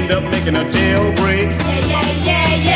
end up making a jailbreak. Yeah, yeah, yeah, yeah.